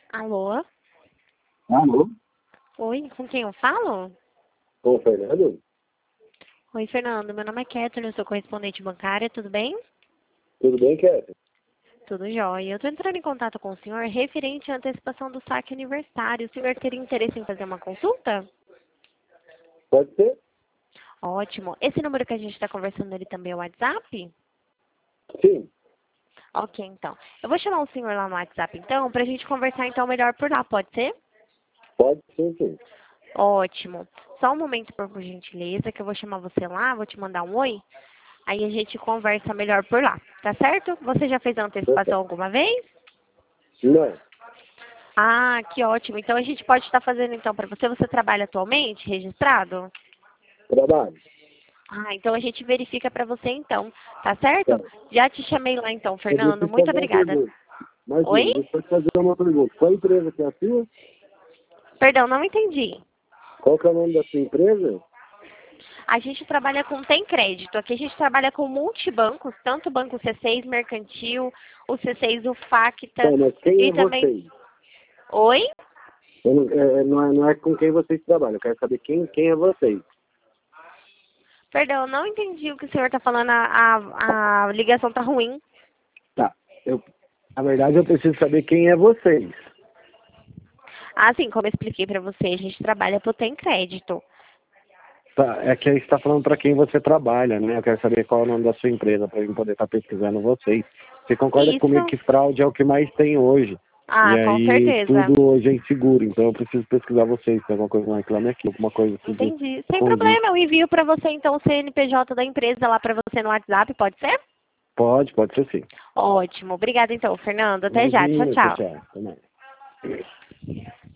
Alô? Alô? Oi, com quem eu falo? Com o Fernando? Oi, Fernando. Meu nome é Kathleen, eu sou correspondente bancária, tudo bem? Tudo bem, Kevin? Tudo jóia. Eu estou entrando em contato com o senhor referente à antecipação do saque aniversário. O senhor teria interesse em fazer uma consulta? Pode ser? Ótimo. Esse número que a gente está conversando, ele também é o WhatsApp? Sim, Ok, então. Eu vou chamar o senhor lá no WhatsApp, então, para a gente conversar, então, melhor por lá, pode ser? pode sim, sim. Ótimo. Só um momento, por gentileza, que eu vou chamar você lá, vou te mandar um oi. Aí a gente conversa melhor por lá, tá certo? Você já fez a Opa. antecipação alguma vez? Não, Ah, que ótimo. Então a gente pode estar fazendo então para você. Você trabalha atualmente registrado? trabalho. Ah, então a gente verifica para você então, tá certo? Tá. Já te chamei lá então, Eu deixa Fernando. eu te Muito fazer uma obrigada. pergunta. Imagina, Oi? deixa eu te fazer uma pergunta. Qual empresa que é a sua? Perdão, não entendi. Qual que é o nome da sua empresa? A gente trabalha com Tem Crédito. Aqui a gente trabalha com multibancos, tanto o Banco C6 Mercantil, o C6 o Facta Tá, mas quem e é também. vocês? Oi? Eu não é com quem vocês trabalham. Eu quero saber quem é vocês. Perdão, não entendi o que o senhor está falando. A ligação tá ruim. Tá. Na verdade, eu preciso saber quem é vocês. Assim, como eu expliquei para você, a gente trabalha por Tem Crédito. Tá, é que aí você está falando para quem você trabalha, né? Eu quero saber qual é o nome da sua empresa para eu poder estar pesquisando vocês. Você concorda comigo Isso. que fraude é o que mais tem hoje? E Ah, com aí certeza. tudo hoje é inseguro, então eu preciso pesquisar vocês, se alguma coisa não reclame aqui, alguma coisa tudo Entendi. Sem condiz. problema, eu envio para você então o CNPJ da empresa lá para você no WhatsApp, pode ser? Pode ser sim. Ótimo. Obrigada então, Fernando. Até já. Tchau, Imagina, tchau, tchau. tchau. Até mais.